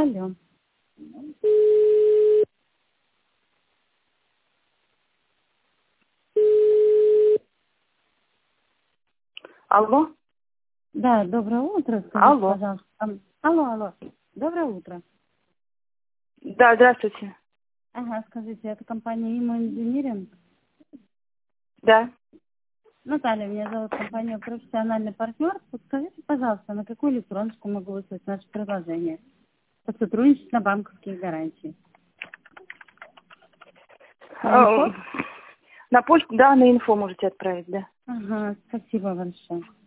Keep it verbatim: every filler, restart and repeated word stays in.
Алло. Алло. Да, доброе утро. Скажите, Алло. пожалуйста. ам, Алло, алло. Доброе утро. Да, здравствуйте. Ага, скажите, это компания Imo Engineering? Да. Наталья, меня зовут, компания «Профессиональный партнер». Подскажите, пожалуйста, на какую электроночку могу выслать наше предложение? Сотрудничать на банковские гарантии. На А, инфо? На почту, да, на инфо можете отправить, да. Ага, спасибо большое.